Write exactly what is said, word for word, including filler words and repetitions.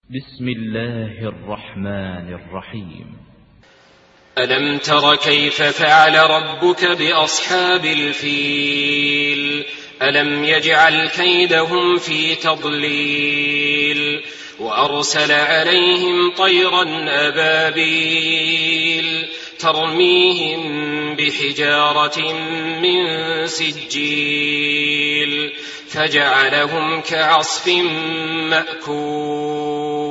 بسم الله الرحمن الرحيم. ألم تر كيف فعل ربك بأصحاب الفيل ألم يجعل كيدهم في تضليل وأرسل عليهم طيرا أبابيل ترميهم بحجارة من سجيل فجعلهم كعصف مأكول.